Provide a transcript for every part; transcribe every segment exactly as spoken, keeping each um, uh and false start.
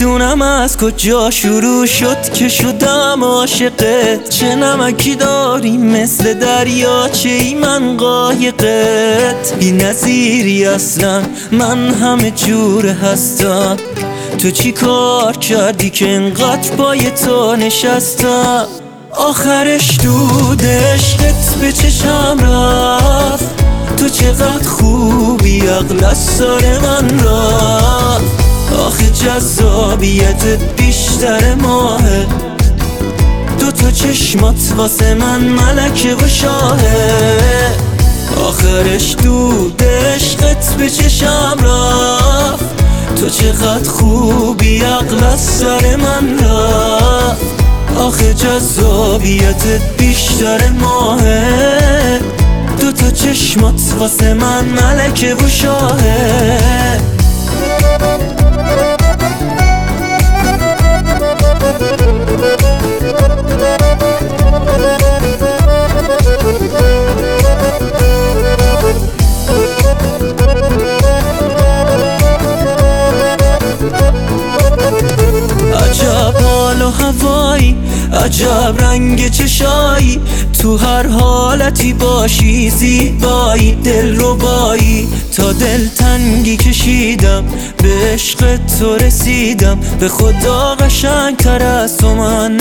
نمیدونم از کجا شروع شد که شدم عاشقت. چه نمکی داری مثل دریاچه ای من قایقت. بی نظیری اصلا من همه جور هستم. تو چی کار کردی که انقدر پای تو نشستم؟ آخرش دود عشقت به چشم رفت. تو چقدر خوبی عقل از سر من رفت. آخه جذابیتت بیشتر ماهه. دو تا چشمات واسه من ملکه و شاهه. آخرش دود عشقت به چشم رفت. تو چقدر خوبی عقل از سر من رفت. آخه جذابیتت بیشتر ماهه. دو تا چشمات واسه من ملکه و شاهه. عجب حال و هوایی، عجب رنگ چشایی، تو هر حالتی باشی زیبایی. دل ربایی تا دل تنگی کشیدم، به عشق تو رسیدم. به خدا قشنگ تر از تو من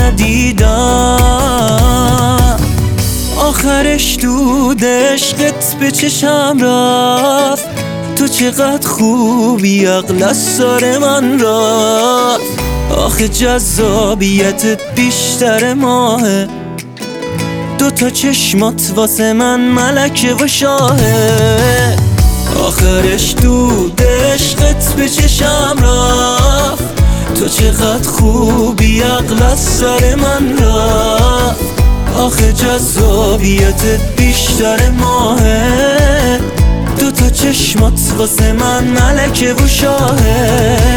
ندیدم. آخرش دود عشقت به چشم رفت. تو چقدر خوبی عقل از سر من رفت. آخه جذابیتت بیشتر ماهه. دو تا چشمات واسه من ملکه و شاهه. آخرش دود عشقت به چشم رفت. تو چقدر خوبی عقل از سر من رفت. آخه جذابیتت بیشتر ماهه. دو تا چشمات واسه من ملکه و شاهه.